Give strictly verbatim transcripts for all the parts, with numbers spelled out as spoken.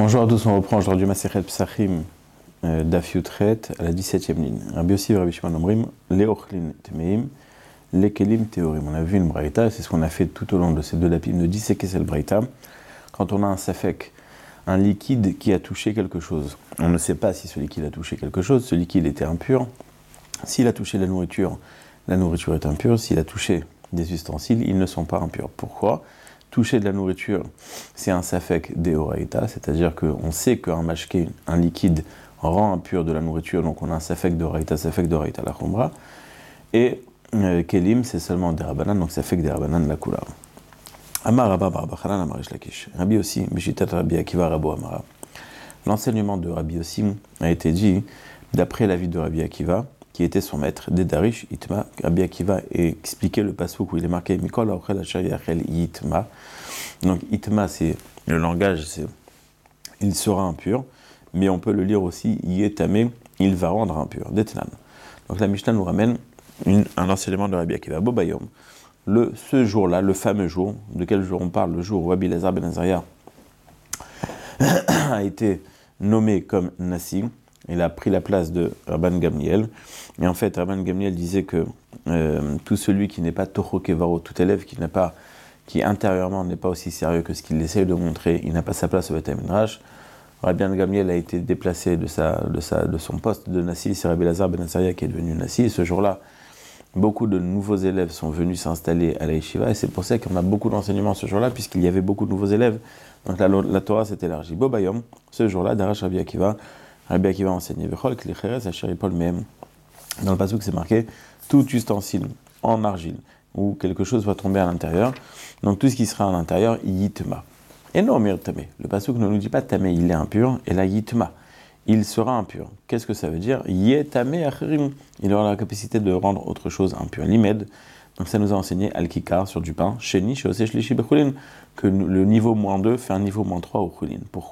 Bonjour à tous, on reprend aujourd'hui Masechet Psachim euh, Daf Yutret à la dix-septième ligne. Rabbi Yossi et Rabbi Shimon Omrim, les Ochlin Tmeim, les Kelim Théorim. On a vu une braïta, c'est ce qu'on a fait tout au long de ces deux dapim de disséquer cette braïta. Quand on a un safek, un liquide qui a touché quelque chose, on ne sait pas si ce liquide a touché quelque chose, ce liquide était impur. S'il a touché la nourriture, la nourriture est impure. S'il a touché des ustensiles, ils ne sont pas impurs. Pourquoi ? Toucher de la nourriture, c'est un safek deoraita, c'est-à-dire qu'on sait qu'un mashké, un liquide, rend impur de la nourriture, donc on a un safek deoraita, safek deoraita la khumra. Et euh, kelim, c'est seulement des rabanan, donc safek des rabanan la kula. Amar Rabba bar Bachanan Amar Reish Lakish. Rabbi Yossi, Bishitat Rabbi Akiva Rabo Amara. L'enseignement de Rabbi Yossi a été dit d'après l'avis de Rabbi Akiva, qui était son maître, des Darish, Itma. Rabbi Akiva expliquait le passouk où il est marqué Mikol Aochel Asher Yachel Itma. Donc Itma, c'est le langage, c'est il sera impur, mais on peut le lire aussi Yetame, il va rendre impur. Detnan. Donc la Mishnah nous ramène une, un enseignement de Rabbi Akiva. Bobayom. Le, ce jour-là, le fameux jour, de quel jour on parle, le jour où Rabbi Elazar ben Azariah a été nommé comme Nassi. Il a pris la place de Rabban Gamliel. Et en fait, Rabban Gamliel disait que euh, tout celui qui n'est pas Toho Kevaro, tout élève qui n'est pas, qui intérieurement n'est pas aussi sérieux que ce qu'il essaye de montrer, il n'a pas sa place au Beth Midrash. Rabban Gamliel a été déplacé de, sa, de, sa, de son poste de Nassi, c'est Rabbi Elazar ben Azariah qui est devenu Nassi. Et ce jour-là, beaucoup de nouveaux élèves sont venus s'installer à la Yeshiva. Et c'est pour ça qu'on a beaucoup d'enseignements ce jour-là, puisqu'il y avait beaucoup de nouveaux élèves. Donc la, la Torah s'est élargie. Bobayom, ce jour-là, Darash Rabbi Akiva, Rabbi Akiva a enseigné Vechol Kli Cheres Asher Yipol Mehem. Dans le passouk, c'est marqué tout ustensile en argile où quelque chose va tomber à l'intérieur. Donc tout ce qui sera à l'intérieur, yitma. Et non, mir tamé. Le passouk ne nous dit pas tamé, il est impur, et là yitma, il sera impur. Qu'est-ce que ça veut dire ? Yetame acherim. Il aura la capacité de rendre autre chose impur. Limed. Donc ça nous a enseigné al-kikar sur du pain, sheni sheoseh shlishi bechulin, que le niveau moins deux fait un niveau moins trois au chulin. Pourquoi ?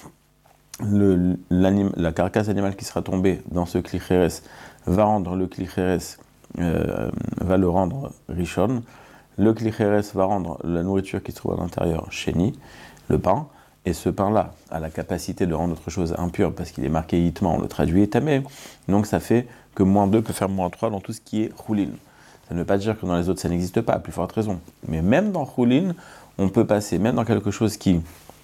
Le, la carcasse animale qui sera tombée dans ce klicheres va rendre le klicheres, euh, va le rendre rishon. Le klicheres va rendre la nourriture qui se trouve à l'intérieur sheni, le pain. Et ce pain-là a la capacité de rendre autre chose impure parce qu'il est marqué yitma, on le traduit etamé. Donc ça fait que moins deux peut faire moins trois dans tout ce qui est choulin. Ça ne veut pas dire que dans les autres ça n'existe pas, à plus forte raison. Mais même dans choulin, on peut passer, même dans quelque chose qui,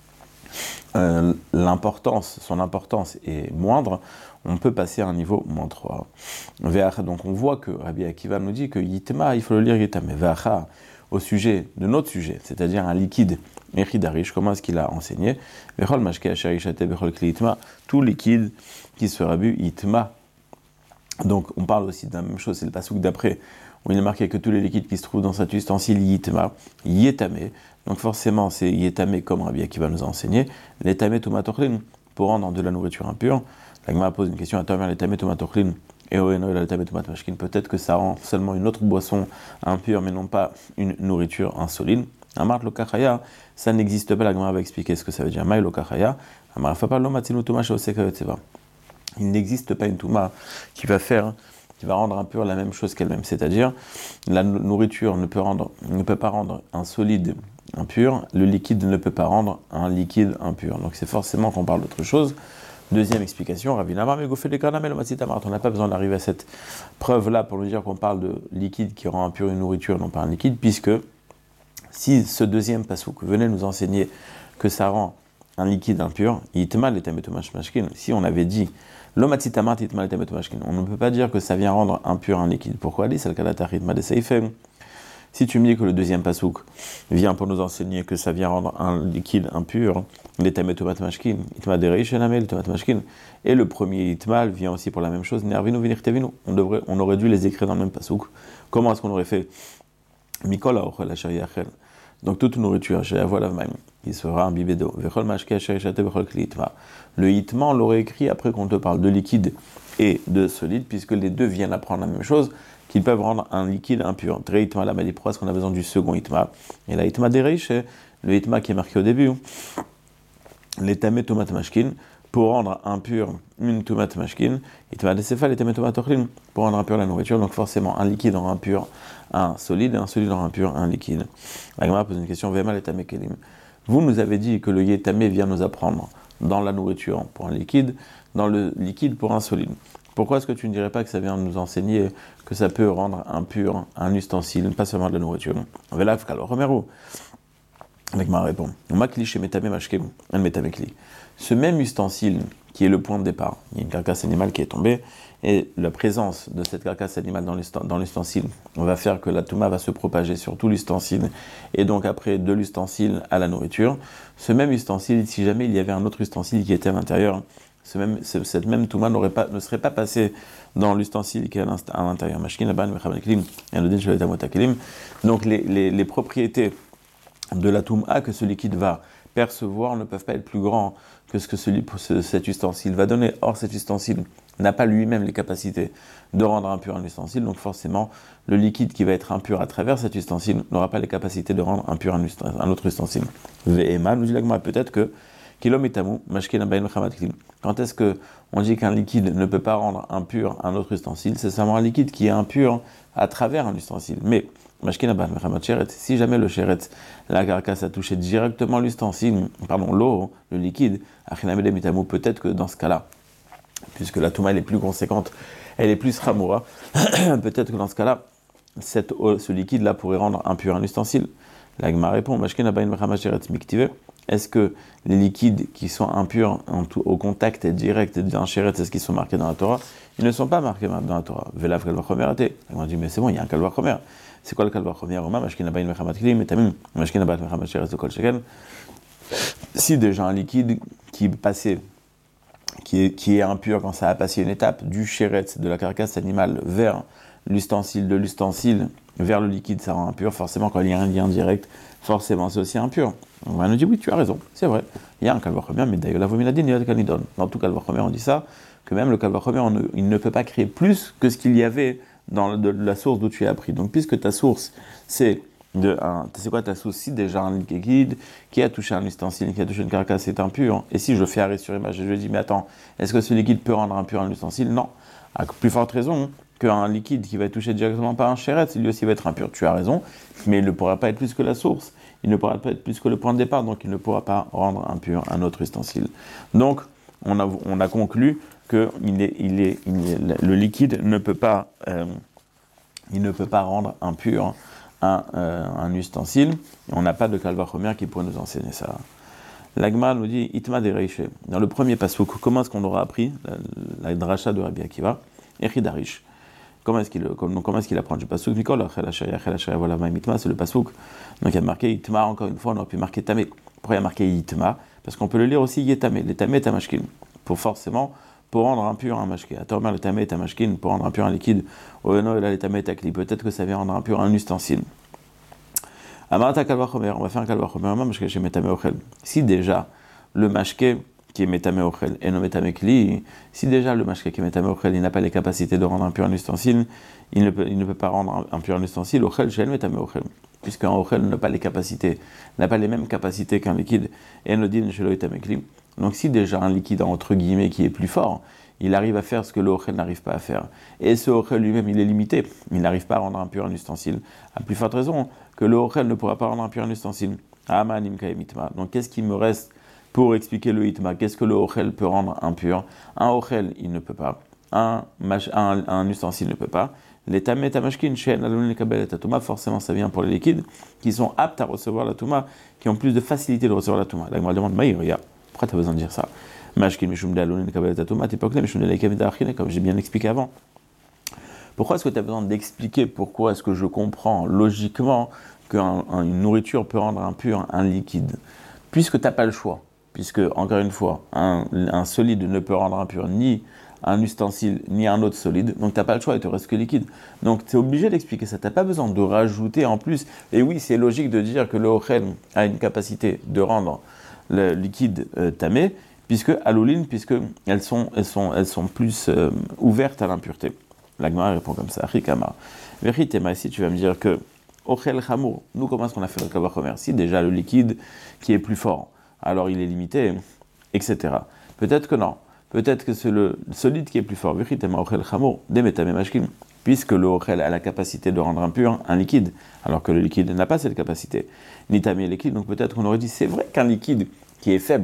euh, l'importance, son importance est moindre, on peut passer à un niveau moins trois. Donc on voit que Rabbi Akiva nous dit que yitma, il faut le lire yitame. Ve'acha, au sujet de notre sujet, c'est-à-dire un liquide Echidarish, comment est-ce qu'il a enseigné ? Vechol mashke asher yishate bechol kli itma, tout liquide qui sera bu, itma. Donc on parle aussi de la même chose, c'est le passouk d'après, où il est marqué que tous les liquides qui se trouvent dans cet ustensile, yitma, yetame. Donc forcément, c'est yetame comme Rabbi Akiva nous a enseigné, l'etame tomatochlin, pour rendre de la nourriture impure. La Gemara pose une question, à travers l'etame tomatochlin, et oeno l'etame tomatmashkin, peut-être que ça rend seulement une autre boisson impure, mais non pas une nourriture insolide. Amar lokachaya, ça n'existe pas, la Gemara va expliquer ce que ça veut dire. Maï lokachaya, amar fapa lo matzinu tuma sheoseka. Il n'existe pas une touma qui va faire, qui va rendre impure la même chose qu'elle-même. C'est-à-dire, la nourriture ne peut rendre, ne peut pas rendre un solide impur, le liquide ne peut pas rendre un liquide impur. Donc c'est forcément qu'on parle d'autre chose. Deuxième explication, Ravi Namar Megofé de Karnamel Matsitamart. On n'a pas besoin d'arriver à cette preuve-là pour nous dire qu'on parle de liquide qui rend impur une nourriture, non pas un liquide, puisque si ce deuxième passouk venait nous enseigner que ça rend un liquide impur, si on avait dit on ne peut pas dire que ça vient rendre impur un liquide. Pourquoi ? Si tu me dis que le deuxième passouk vient pour nous enseigner que ça vient rendre un liquide impur, et le premier itmal vient aussi pour la même chose, on, devrait, on aurait dû les écrire dans le même passouk. Comment est-ce qu'on aurait fait ? Mikol Aochel Asher Yachel. Donc toute nourriture, qui sera imbibée d'eau. Le hitma, on l'aurait écrit après qu'on te parle de liquide et de solide, puisque les deux viennent apprendre la même chose, qu'ils peuvent rendre un liquide impur. Très hitma, la maladie, pourquoi est-ce qu'on a besoin du second hitma ? Et la hitma des riches, le hitma qui est marqué au début, l'étamé tomat mashkin, pour rendre impur une tomat mashkin, hitma des céphales, l'étamé tomat ochlin, pour rendre impur la nourriture. Donc forcément, un liquide rend impur un solide, et un solide rend impur un liquide. La Gemara pose une question, Vema l'étamé kelim. Vous nous avez dit que le yétamé vient nous apprendre dans la nourriture pour un liquide, dans le liquide pour un solide. Pourquoi est-ce que tu ne dirais pas que ça vient nous enseigner que ça peut rendre impur un ustensile, pas seulement de la nourriture? Avec ma réponse. Ce même ustensile qui est le point de départ, il y a une carcasse animale qui est tombée, et la présence de cette carcasse animale dans l'ustensile va faire que la touma va se propager sur tout l'ustensile, et donc après de l'ustensile à la nourriture. Ce même ustensile, si jamais il y avait un autre ustensile qui était à l'intérieur, ce même, ce, cette même touma n'aurait pas, ne serait pas passée dans l'ustensile qui est à l'intérieur. Donc les, les, les propriétés de la touma que ce liquide va percevoir ne peuvent pas être plus grands que ce que celui, ce, cet ustensile va donner. Or, cet ustensile n'a pas lui-même les capacités de rendre impur un ustensile, donc forcément, le liquide qui va être impur à travers cet ustensile n'aura pas les capacités de rendre impur un, ustensile, un autre ustensile. Ve'ema, nous dit l'agma, peut-être que quand est-ce qu'on dit qu'un liquide ne peut pas rendre impur un autre ustensile? C'est seulement un liquide qui est impur à travers un ustensile. Mais si jamais le chéret, la carcasse a touché directement l'ustensile, pardon, l'eau, le liquide, peut-être que dans ce cas-là, puisque la touma elle est plus conséquente, elle est plus ramoura, peut-être que dans ce cas-là, cette eau, ce liquide-là pourrait rendre impur un ustensile. L'agma répond, est-ce que les liquides qui sont impurs en tout, au contact direct d'un chéret, est-ce qu'ils sont marqués dans la Torah? Ils ne sont pas marqués dans la Torah. Velav kalva chomer até. On dit mais c'est bon, il y a un kalva chomer. C'est quoi le kalva chomer? Si déjà un liquide qui est passé, qui est, qui est impur quand ça a passé une étape du chéret, de la carcasse animale, vers l'ustensile, de l'ustensile, vers le liquide, ça rend impur. Forcément, quand il y a un lien direct, forcément, c'est aussi impur. On va nous dire, oui, tu as raison, c'est vrai. Il y a un kalva chomer, mais d'ailleurs, la vominadine, il y a le kanidon. Dans tout kalva chomer, on dit ça, que même le kalva chomer, il ne peut pas créer plus que ce qu'il y avait dans de la source d'où tu as appris. Donc, puisque ta source, c'est de un, c'est quoi ta source? Si déjà un liquide qui a touché un ustensile, qui a touché une carcasse, est impur, et si je fais arrêt sur image et je dis, mais attends, est-ce que ce liquide peut rendre impur un ustensile? Non. À plus forte raison qu'un liquide qui va toucher directement par un chéret, lui aussi va être impur. Tu as raison, mais il ne pourra pas être plus que la source. Il ne pourra pas être plus que le point de départ, donc il ne pourra pas rendre impur un autre ustensile. Donc, on a, on a conclu que il est, il est, il est, le liquide ne peut pas, euh, il ne peut pas rendre impur un, euh, un ustensile. Et on n'a pas de kalva chomer qui pourrait nous enseigner ça. L'agma nous dit itma dereishe. Dans le premier passouk, comment est-ce qu'on aura appris la, la dracha de Rabbi Akiva? Echidarish. Comment est-ce qu'il, comment, comment est-ce qu'il apprend du passouk? Mikol achel hashaya achel hashaya voilà ma mitma, c'est le passouk. Donc il y a marqué itma, encore une fois, on aurait pu marquer tamé. Pourquoi il y a marqué itma? Parce qu'on peut le lire aussi yetamé, les tamé tamashkin. Pour forcément, pour rendre impur un mashkin. À le tamé tamashkin, pour rendre impur un liquide. Oeno et là, les tamé takli. Peut-être que ça vient rendre impur un ustensile. Amarata kalva chomer, on va faire un kalva chomer, mashke chez metame ochel. Si déjà, le mashke qui est metame ochel et non metame kli, si déjà le mashke qui est metame ochel, il n'a pas les capacités de rendre impur un ustensile, il ne peut, il ne peut pas rendre impur un ustensile, ochel chez metame ochel. Puisqu'un ochel n'a pas les capacités, n'a pas les mêmes capacités qu'un liquide, et nodin chez metame kli. Donc si déjà un liquide, entre guillemets, qui est plus fort, il arrive à faire ce que le ochel n'arrive pas à faire. Et ce ochel lui-même, il est limité. Il n'arrive pas à rendre impur un ustensile. À plus forte raison que le ochel ne pourra pas rendre impur un ustensile. Donc qu'est-ce qui me reste pour expliquer le hitma? Qu'est-ce que le ochel peut rendre impur? Un ochel, il ne peut pas. Un, un, un ustensile ne peut pas. Les tamé tamashkin, shen alun lekabel et touma, forcément ça vient pour les liquides qui sont aptes à recevoir la touma, qui ont plus de facilité de recevoir la touma. Là, on me demande, Maïr, pourquoi tu as besoin de dire ça? Comme j'ai bien expliqué avant. Pourquoi est-ce que tu as besoin d'expliquer pourquoi est-ce que je comprends logiquement qu'une nourriture peut rendre impur un liquide? Puisque tu n'as pas le choix. Puisque, encore une fois, un, un solide ne peut rendre impur ni un ustensile, ni un autre solide. Donc tu n'as pas le choix, il te reste que liquide. Donc tu es obligé d'expliquer ça. Tu n'as pas besoin de rajouter en plus. Et oui, c'est logique de dire que le ochel a une capacité de rendre le liquide euh, tamé, puisque alouline, puisque elles sont, elles sont, elles sont plus euh, ouvertes à l'impureté. L'agma répond comme ça. Rikama. Veritema, ici tu vas me dire que ochel chamour, nous comment est-ce qu'on a fait le kalva chomer? Si déjà le liquide qui est plus fort, alors il est limité, et cetera. Peut-être que non. Peut-être que c'est le solide qui est plus fort. Veritema ochel chamour, demetame mashkin. Puisque le ochel a la capacité de rendre impur un liquide, alors que le liquide n'a pas cette capacité. Ni tamé liquide, donc peut-être qu'on aurait dit c'est vrai qu'un liquide qui est faible,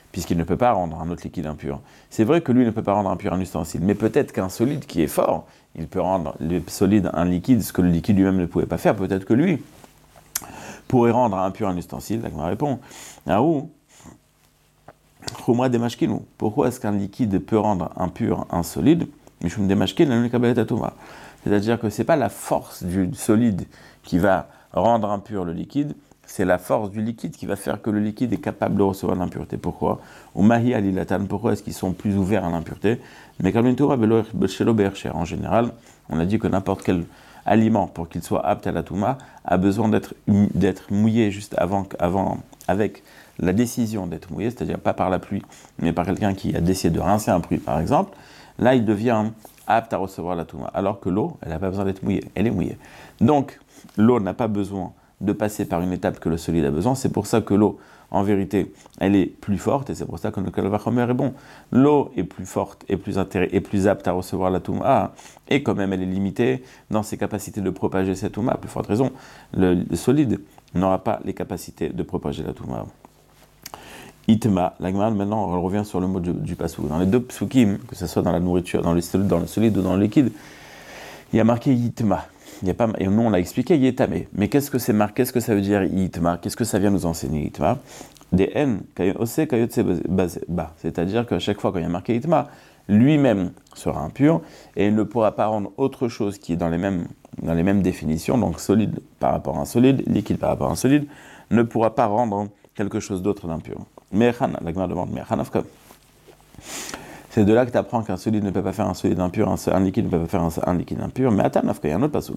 puisqu'il ne peut pas rendre un autre liquide impur. C'est vrai que lui ne peut pas rendre impur un ustensile, mais peut-être qu'un solide qui est fort, il peut rendre le solide un liquide, ce que le liquide lui-même ne pouvait pas faire. Peut-être que lui pourrait rendre impur un ustensile. La Gemara répond, ah où Khumra demashkinu. Pourquoi est-ce qu'un liquide peut rendre impur un solide? Mishum demashkin la kabalet atuma. C'est-à-dire que c'est pas la force du solide qui va rendre impur le liquide, c'est la force du liquide qui va faire que le liquide est capable de recevoir l'impureté. Pourquoi? Ou mahi alilatan. Pourquoi est-ce qu'ils sont plus ouverts à l'impureté? Mais en général, on a dit que n'importe quel aliment, pour qu'il soit apte à la touma, a besoin d'être, d'être mouillé juste avant, avant, avec la décision d'être mouillé, c'est-à-dire pas par la pluie, mais par quelqu'un qui a décidé de rincer un fruit, par exemple. Là, il devient apte à recevoir la touma. Alors que l'eau, elle n'a pas besoin d'être mouillée, elle est mouillée. Donc, l'eau n'a pas besoin de passer par une étape que le solide a besoin. C'est pour ça que l'eau, en vérité, elle est plus forte, et c'est pour ça que le Kal Vachomer est bon. L'eau est plus forte et plus, intérêt, et plus apte à recevoir la touma, et quand même elle est limitée dans ses capacités de propager cette touma. À plus forte raison, le, le solide n'aura pas les capacités de propager la touma. Itma, la Gemara, maintenant on revient sur le mot du, du pasuk. Dans les deux psukim, que ce soit dans la nourriture, dans le, dans le solide ou dans le liquide, il y a marqué Itma. Il y a pas, et nous on l'a expliqué Yetame. Mais qu'est-ce que c'est marqué? Qu'est-ce que ça veut dire Itma? Qu'est-ce que ça vient nous enseigner Itma? Des N, c'est-à-dire qu'à chaque fois quand il y a marqué Itma, lui-même sera impur et il ne pourra pas rendre autre chose qui est dans les mêmes, dans les mêmes définitions, donc solide par rapport à un solide, liquide par rapport à un solide, ne pourra pas rendre quelque chose d'autre d'impur. Mais la Gemara demande, mais c'est de là que tu apprends qu'un solide ne peut pas faire un solide impur, un, un liquide ne peut pas faire un, un liquide impur. Mais attends, il y a un autre passage.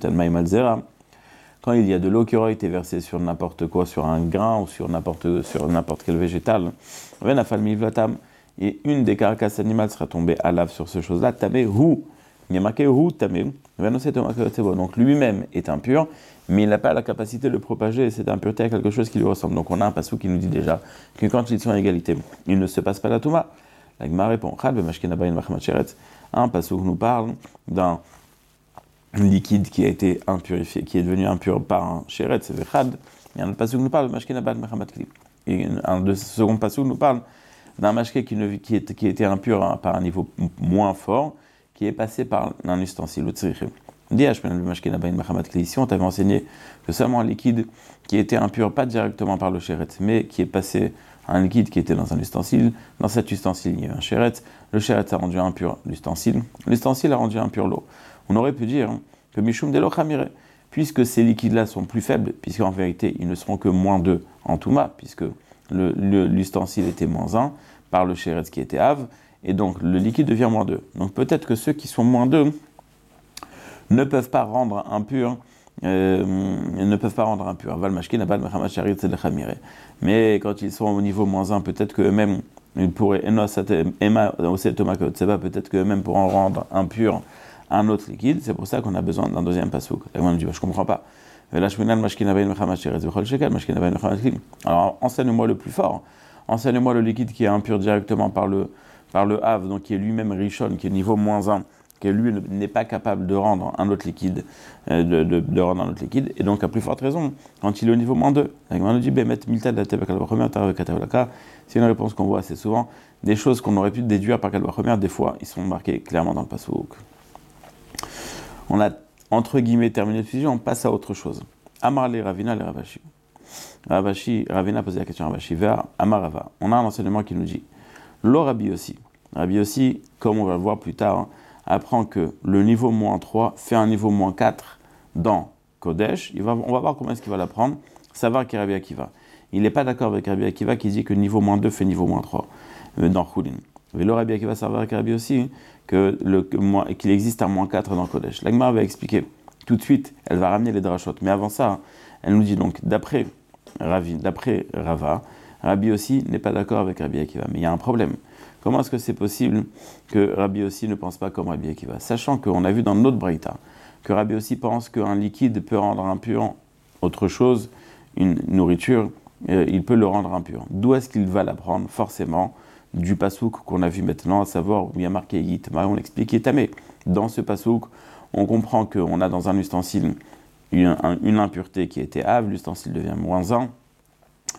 Quand il y a de l'eau qui aura été versée sur n'importe quoi, sur un grain ou sur n'importe, sur n'importe quel végétal, et une des carcasses animales sera tombée à lave sur ce chose-là, tamé hu. Il y a marqué hu tamé. Donc lui-même est impur, mais il n'a pas la capacité de propager cette impureté à quelque chose qui lui ressemble. Donc on a un passage qui nous dit déjà que quand ils sont à égalité, il ne se passe pas la touma. La Gemara répond, un passage nous parle d'un liquide qui a été impurifié, qui est devenu impur par un chéret, c'est vechad. Et un passage nous parle de mashkin abad mechamat kli. Et un de second passage nous parle d'un mashké qui, ne, qui, est, qui était impur hein, par un niveau moins fort, qui est passé par un ustensile. Ici, on t'avait enseigné que seulement un liquide qui était impur, pas directement par le chéret, mais qui est passé à un liquide qui était dans un ustensile. Dans cet ustensile, il y avait un chéret. Le chéret a rendu impur l'ustensile. L'ustensile a rendu impur l'eau. On aurait pu dire que Mishum de l'eau chamire, puisque ces liquides-là sont plus faibles, puisqu'en vérité, ils ne seront que moins deux en Touma, puisque le, le, l'ustensile était moins un par le chéret qui était Av, et donc le liquide devient moins deux. Donc peut-être que ceux qui sont moins deux ne peuvent pas rendre impur, euh, ne peuvent pas rendre impur. Mais quand ils sont au niveau moins un, peut-être qu'eux-mêmes, ils pourraient, peut-être qu'eux-mêmes pourront rendre impur un autre liquide. C'est pour ça qu'on a besoin d'un deuxième pasouk. La Gemara dit, je ne comprends pas. Alors enseigne-moi le plus fort. Enseigne-moi le liquide qui est impur directement par le, par le Hav, donc qui est lui-même Rishon, qui est niveau moins un, qui lui n'est pas capable de rendre un autre liquide, euh, de, de, de rendre un autre liquide, et donc à plus forte raison, quand il est au niveau moins deux. La Gemara nous dit, c'est une réponse qu'on voit assez souvent, des choses qu'on aurait pu déduire par Kalva Chomer, des fois, ils sont marqués clairement dans le Passouk. On a, entre guillemets, terminé le sujet, on passe à autre chose. Amar le Ravina le Ravashi. Ravashi, Ravina posait la question à Ravashi, vers Amar Rava. On a un enseignement qui nous dit, Lo Rabbi aussi. Rabbi aussi, comme on va le voir plus tard, hein, apprend que le niveau moins trois fait un niveau moins quatre dans Kodesh. Il va, on va voir comment est-ce qu'il va l'apprendre. Savoir qu'il y a Rabbi Akiva. Il n'est pas d'accord avec Rabbi Akiva qui dit que niveau moins deux fait niveau moins trois euh, dans Choulin. Mais le Rabbi Akiva savoir avec Rabbi aussi que le, que, qu'il existe un moins quatre dans Kodesh. La Gemara va expliquer tout de suite, elle va ramener les drachot. Mais avant ça, elle nous dit donc, d'après Ravi, d'après Rava, Rabbi aussi n'est pas d'accord avec Rabbi Akiva. Mais il y a un problème. Comment est-ce que c'est possible que Rabbi aussi ne pense pas comme Rabbi Akiva? Sachant qu'on a vu dans notre Braïta que Rabbi aussi pense qu'un liquide peut rendre impur autre chose, une nourriture, euh, il peut le rendre impur. D'où est-ce qu'il va l'apprendre? Forcément, du pasouk qu'on a vu maintenant, à savoir où il y a marqué Yitma, on explique Yitamé. Dans ce pasouk, on comprend qu'on a dans un ustensile une, un, une impureté qui était Av, l'ustensile devient moins un.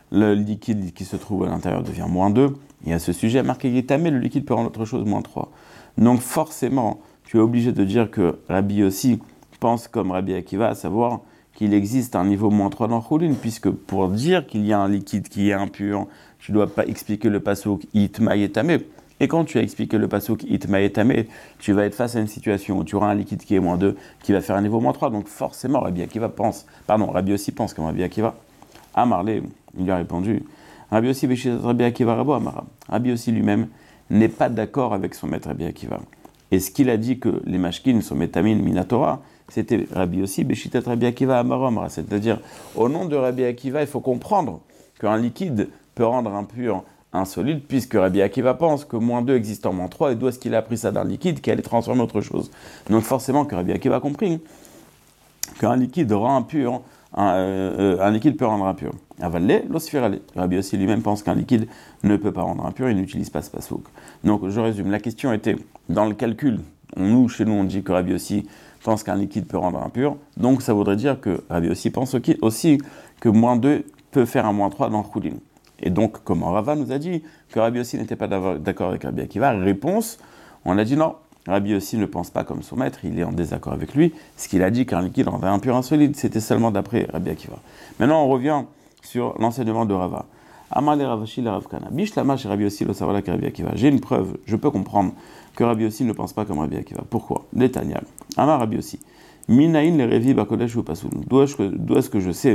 le liquide qui se trouve à l'intérieur devient moins deux, et à ce sujet, marqué Yitamé, le liquide peut rendre autre chose moins trois. Donc forcément, tu es obligé de dire que Rabbi Yossi pense comme Rabbi Akiva, à savoir qu'il existe un niveau moins trois dans Choulin, puisque pour dire qu'il y a un liquide qui est impur, tu ne dois pas expliquer le pasuk Itma Yetame. Et quand tu as expliqué le pasuk Itma Yetame, tu vas être face à une situation où tu auras un liquide qui est moins deux, qui va faire un niveau moins trois. Donc forcément, Rabbi Akiva pense, pardon, Rabbi Yossi pense comme Rabbi Akiva. Amarlé, il lui a répondu, Rabbi Yossi Béchit Rabbi Akiva Rabo Amara. Rabbi Yossi lui-même n'est pas d'accord avec son maître Rabbi Akiva. Et ce qu'il a dit que les mashkin sont métamines minatora, c'était Rabbi Yossi Béchitat Rabbi Akiva Amarom. C'est-à-dire, au nom de Rabbi Akiva, il faut comprendre qu'un liquide peut rendre impur un solide, puisque Rabbi Akiva pense que moins deux existe en moins trois, et d'où est-ce qu'il a appris ça d'un liquide qui allait transformer autre chose. Donc forcément que Rabbi Akiva a compris qu'un liquide rend impur, un, euh, un liquide peut rendre impur. Avalé, l'osphiralé. Rabbi Yossi lui-même pense qu'un liquide ne peut pas rendre impur, il n'utilise pas ce pasouk. Donc je résume, la question était, dans le calcul, nous, chez nous, on dit que Rabbi Yossi pense qu'un liquide peut rendre impur, donc ça voudrait dire que Rabbi Yossi pense aussi que moins deux peut faire un moins trois dans Choulin. Et donc, comme Rava nous a dit que Rabbi Yossi n'était pas d'accord avec Rabbi Akiva, réponse, on a dit non, Rabbi Yossi ne pense pas comme son maître, il est en désaccord avec lui, ce qu'il a dit qu'un liquide rendrait impur un solide, c'était seulement d'après Rabbi Akiva. Maintenant, on revient sur l'enseignement de Rava. Amar le Ravashi le Ravkana. Bishlama chez Rabbi Yossi le savala que Rabbi Akiva. J'ai une preuve, je peux comprendre que Rabbi Yossi ne pense pas comme Rabbi Akiva. Pourquoi? Détania. Amar Rabbi Yossi. Minaïn le Revi Bakodesh ou Pasoul. D'où est-ce que je sais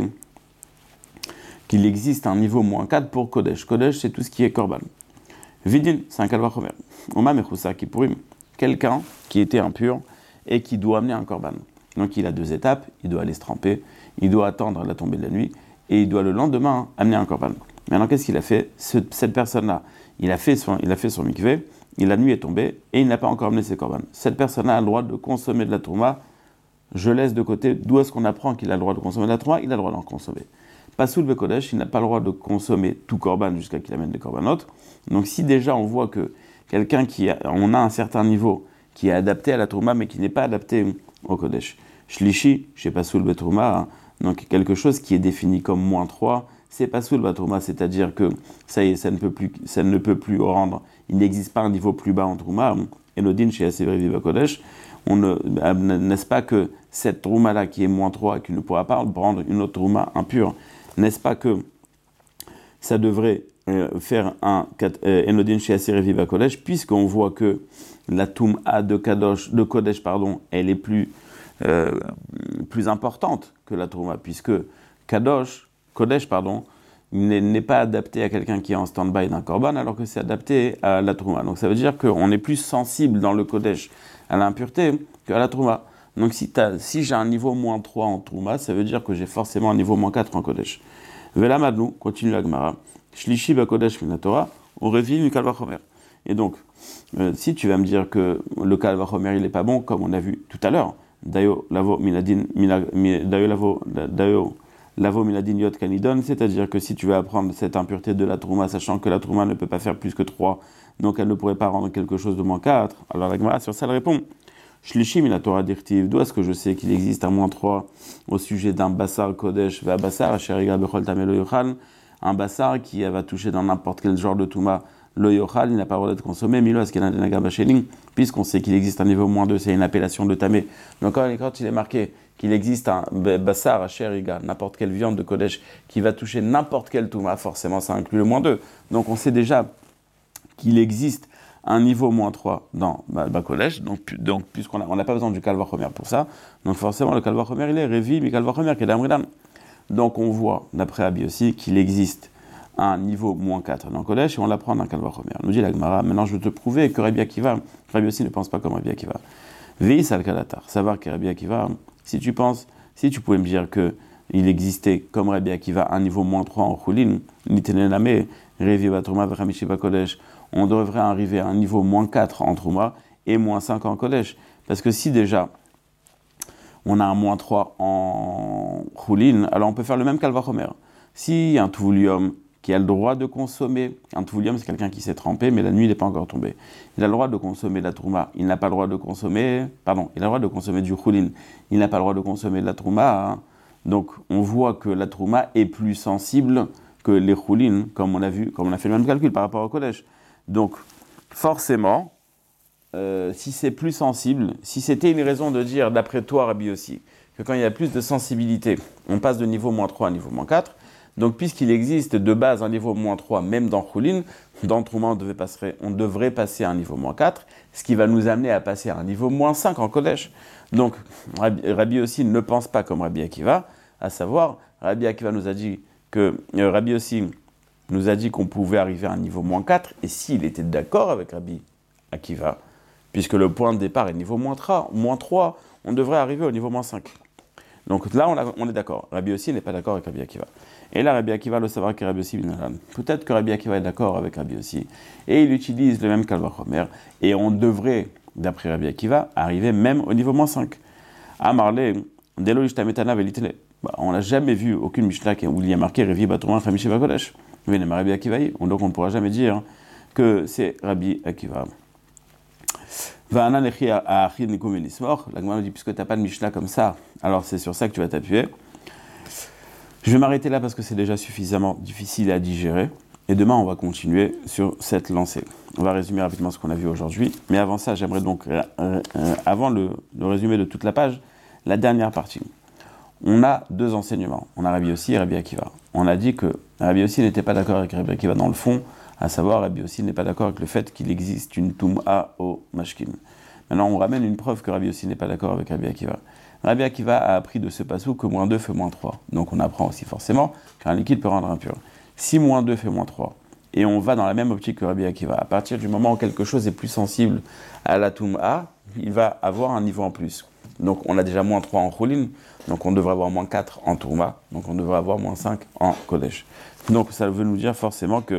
qu'il existe un niveau moins quatre pour Kodesh? Kodesh, c'est tout ce qui est Korban. Vidin, c'est un kalva chomer. Oma mechousa qui pourrit. Quelqu'un qui était impur et qui doit amener un Korban. Donc il a deux étapes, il doit aller se tremper, il doit attendre la tombée de la nuit, et il doit le lendemain amener un Korban. Maintenant, qu'est-ce qu'il a fait? Ce, Cette personne-là, il a fait son, il a fait son mikvé, et la nuit est tombée, et il n'a pas encore amené ses korban. Cette personne-là a le droit de consommer de la trouma. Je laisse de côté, d'où est-ce qu'on apprend qu'il a le droit de consommer de la trouma? Il a le droit d'en consommer. Pasoul Bekodesh, il n'a pas le droit de consommer tout korban jusqu'à qu'il amène des korbanot. Donc si déjà on voit que quelqu'un qui a, on a un certain niveau, qui est adapté à la trouma, mais qui n'est pas adapté au Kodesh. Shlishi, chez Pasoul Betrouma, hein, donc quelque chose qui est défini comme moins trois, c'est Pasoul Betrouma, c'est-à-dire que ça y est, ça ne peut plus, ça ne peut plus rendre, il n'existe pas un niveau plus bas en Trouma, et l'Odin chez Asevri Viva Kodesh, on ne, n'est-ce pas que cette Trouma-là qui est moins trois, qui ne pourra pas prendre une autre Trouma impure, n'est-ce pas que ça devrait euh, faire un euh, Enodin chez Asevri Viva Kodesh, puisqu'on voit que la Touma de Kadosh, de Kodesh, pardon, elle est plus Euh, plus importante que la Trouma, puisque Kadosh, Kodesh, pardon, n'est, n'est pas adapté à quelqu'un qui est en stand-by d'un Korban, alors que c'est adapté à la Trouma. Donc ça veut dire qu'on est plus sensible dans le Kodesh à l'impureté qu'à la Trouma. Donc si, si j'ai un niveau moins trois en Trouma, ça veut dire que j'ai forcément un niveau moins quatre en Kodesh. Vela Madlou, continue la Gemara, Shlishi ba Kodesh minatora, on revit une Kalva Chomer. Et donc, euh, si tu vas me dire que le Kalva Chomer, il n'est pas bon, comme on a vu tout à l'heure, Dayo lavo miladin dayo lavo dayo lavo miladin yot kanidon, c'est-à-dire que si tu veux apprendre cette impureté de la trouma, sachant que la trouma ne peut pas faire plus que trois, donc elle ne pourrait pas rendre quelque chose de moins quatre, alors la Gemara sur ça elle répond Shlishi min Torah dirtiv, d'où est-ce que je sais qu'il existe un moins trois au sujet d'un bassar kodesh va bassar sheriga bechol tamelo yochal, un bassar qui va toucher dans n'importe quel genre de touma le yochal, il n'a pas le droit d'être consommé, milo est-ce qu'il y a un denagabasheling, puisqu'on sait qu'il existe un niveau moins deux, c'est une appellation de tamé. Donc quand il est marqué qu'il existe un bassar à sheriga, n'importe quelle viande de kodesh, qui va toucher n'importe quel touma, forcément ça inclut le moins deux. Donc on sait déjà qu'il existe un niveau moins trois dans bah, bah, kodesh, donc, donc puisqu'on n'a on n'a pas besoin du kalva chomer pour ça, donc forcément le kalva chomer il est révi, mais kalva chomer qui est d'amridan. Donc on voit, d'après Abi aussi, qu'il existe un niveau moins quatre dans Kodesh, et on l'apprend dans Kalva Chomer. Nous dit la Gemara, maintenant je vais te prouver que Rabbi Akiva, Rabbi aussi ne pense pas comme Rabbi Akiva. Veis al kalatar, savoir que Rabbi Akiva, si tu penses, si tu pouvais me dire que il existait comme Rabbi Akiva un niveau moins trois en Choulin, nitenename, revi batruma v'chamishi Kodesh, on devrait arriver à un niveau moins quatre en Trouma et moins cinq en Kodesh. Parce que si déjà on a un moins trois en Choulin, alors on peut faire le même Kalva Chomer. Si un Tvulium qui a le droit de consommer, un Tvulium c'est quelqu'un qui s'est trempé, mais la nuit il n'est pas encore tombé. Il a le droit de consommer de la Trouma, il n'a pas le droit de consommer, pardon, il a le droit de consommer du Choulin, il n'a pas le droit de consommer de la Trouma, hein. Donc on voit que la Trouma est plus sensible que les choulines, comme on a vu, comme on a fait le même calcul par rapport au collège. Donc, forcément, euh, si c'est plus sensible, si c'était une raison de dire, d'après toi, Rabbi aussi, que quand il y a plus de sensibilité, on passe de niveau moins trois à niveau moins quatre, donc puisqu'il existe de base un niveau moins trois, même dans choulines, dans Trouma, on, devait passer, on devrait passer à un niveau moins quatre, ce qui va nous amener à passer à un niveau moins cinq en collège. Donc, Rabbi, Rabbi aussi ne pense pas comme Rabbi Akiva, à savoir, Rabbi Akiva nous a dit que, euh, Rabbi aussi nous a dit qu'on pouvait arriver à un niveau moins quatre, et s'il était d'accord avec Rabbi Akiva, puisque le point de départ est niveau moins trois, moins trois, on devrait arriver au niveau moins cinq. Donc là, on, a, on est d'accord. Rabbi aussi n'est pas d'accord avec Rabbi Akiva. Et là, Rabbi Akiva le savoir que Rabbi aussi binalan. Peut-être que Rabbi Akiva est d'accord avec Rabbi aussi. Et il utilise le même Kalvachomer. Et on devrait, d'après Rabbi Akiva, arriver même au niveau moins cinq. Amarle, Delo Ishtametana Velitele. On n'a jamais vu aucune Mishnah où il y a marqué Revi Batouman Chamishi Bakodesh. Rabbi Akiva. Donc on ne pourra jamais dire que c'est Rabbi Akiva. La Gemara dit, puisque tu n'as pas de Mishnah comme ça, alors c'est sur ça que tu vas t'appuyer. Je vais m'arrêter là parce que c'est déjà suffisamment difficile à digérer. Et demain, on va continuer sur cette lancée. On va résumer rapidement ce qu'on a vu aujourd'hui. Mais avant ça, j'aimerais donc, euh, euh, avant le, le résumé de toute la page, la dernière partie. On a deux enseignements. On a Rabbi Yossi et Rabbi Akiva. On a dit que Rabbi Yossi n'était pas d'accord avec Rabbi Akiva dans le fond, à savoir, Rabbi Yossi n'est pas d'accord avec le fait qu'il existe une Toum'a au Mashkin. Maintenant, on ramène une preuve que Rabbi Yossi n'est pas d'accord avec Rabbi Akiva. Rabbi Akiva a appris de ce passou que moins deux fait moins trois. Donc on apprend aussi forcément qu'un liquide peut rendre impur. Si moins deux fait moins trois, et on va dans la même optique que Rabbi Akiva, à partir du moment où quelque chose est plus sensible à la Toum'a, il va avoir un niveau en plus. Donc on a déjà moins trois en Choulin, donc on devrait avoir moins quatre en Touma, donc on devrait avoir moins cinq en Kodesh. Donc ça veut nous dire forcément que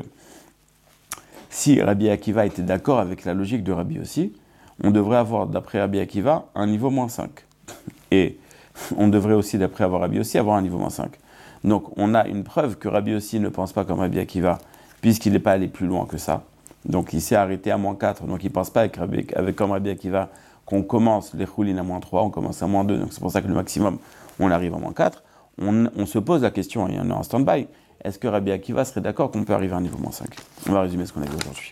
si Rabbi Akiva était d'accord avec la logique de Rabbi Yossi, on devrait avoir, d'après Rabbi Akiva, un niveau moins cinq. Et on devrait aussi, d'après avoir Rabbi Yossi, avoir un niveau moins cinq. Donc on a une preuve que Rabbi Yossi ne pense pas comme Rabbi Akiva, puisqu'il n'est pas allé plus loin que ça. Donc il s'est arrêté à moins quatre, donc il ne pense pas avec, Rabbi, avec comme Rabbi Akiva qu'on commence les choulines à moins trois, on commence à moins deux, donc c'est pour ça que le maximum, on arrive à moins quatre. On, on se pose la question, et on est en stand-by, est-ce que Rabbi Akiva serait d'accord qu'on peut arriver à un niveau moins cinq? On va résumer ce qu'on a vu aujourd'hui.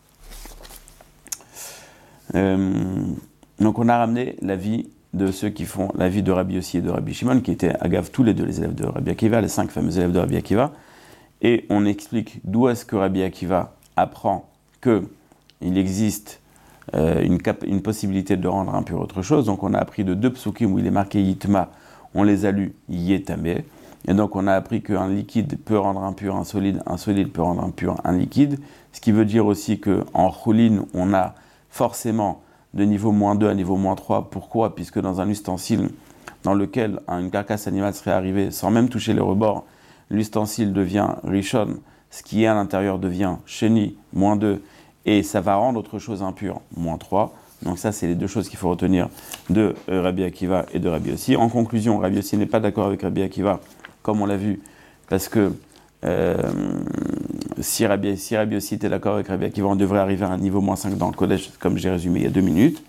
Euh, donc on a ramené l'avis de ceux qui font l'avis de Rabbi Yossi et de Rabbi Shimon, qui étaient agave tous les deux les élèves de Rabbi Akiva, les cinq fameux élèves de Rabbi Akiva, et on explique d'où est-ce que Rabbi Akiva apprend qu'il existe euh, une, cap- une possibilité de rendre impur autre chose. Donc on a appris de deux psukim où il est marqué Yitma, on les a lus Yetame. Et donc on a appris qu'un liquide peut rendre impur un solide, un solide peut rendre impur un liquide, ce qui veut dire aussi qu'en choulin, on a forcément de niveau moins deux à niveau moins trois. Pourquoi? Puisque dans un ustensile dans lequel une carcasse animale serait arrivée sans même toucher les rebords, l'ustensile devient rishon, ce qui est à l'intérieur devient chéni, moins deux, et ça va rendre autre chose impure, moins trois. Donc ça, c'est les deux choses qu'il faut retenir de euh, Rabbi Akiva et de Rabbi Yossi. En conclusion, Rabbi Yossi n'est pas d'accord avec Rabbi Akiva, comme on l'a vu, parce que euh, si, Rabbi, si Rabbi Yossi était d'accord avec Rabbi Akiva, on devrait arriver à un niveau moins cinq dans le collège, comme j'ai résumé il y a deux minutes.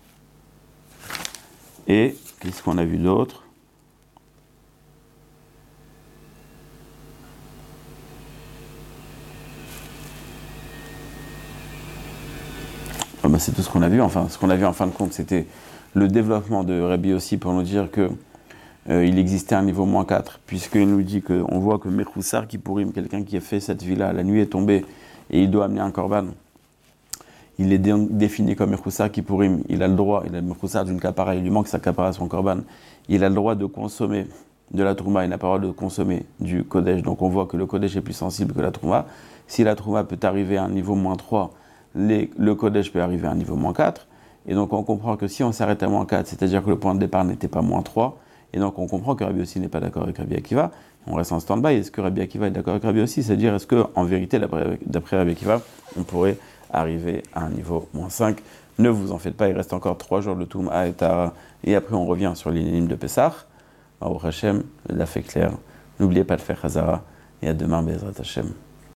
Et qu'est-ce qu'on a vu d'autre? Oh ben c'est tout ce qu'on a vu. Enfin, ce qu'on a vu en fin de compte, c'était le développement de Rabbi Yossi pour nous dire que Euh, il existait un niveau moins quatre, puisqu'il nous dit qu'on voit que Mechoussar qui pourrit, quelqu'un qui a fait cette vie-là, la nuit est tombée et il doit amener un korban. Il est dé- défini comme Mechoussar qui pourrit, il a le droit, il a le Mechoussar d'une capara, il lui manque sa capara, son korban. Il a le droit de consommer de la trouma, il n'a pas le droit de consommer du kodesh. Donc on voit que le kodesh est plus sensible que la trouma. Si la trouma peut arriver à un niveau moins trois, les, le kodesh peut arriver à un niveau moins quatre. Et donc on comprend que si on s'arrête à moins quatre, c'est-à-dire que le point de départ n'était pas moins trois, et donc on comprend que Rabbi Yossi n'est pas d'accord avec Rabbi Akiva, on reste en stand-by. Est-ce que Rabbi Akiva est d'accord avec Rabbi Yossi? C'est-à-dire, est-ce qu'en vérité, d'après, d'après Rabbi Akiva, on pourrait arriver à un niveau moins cinq? Ne vous en faites pas, il reste encore trois jours de Touma et Tahara, et après on revient sur l'inénim de Pessah. Au Hachem, la fait clair. N'oubliez pas de faire Chazara, et à demain, Bezrat Hachem.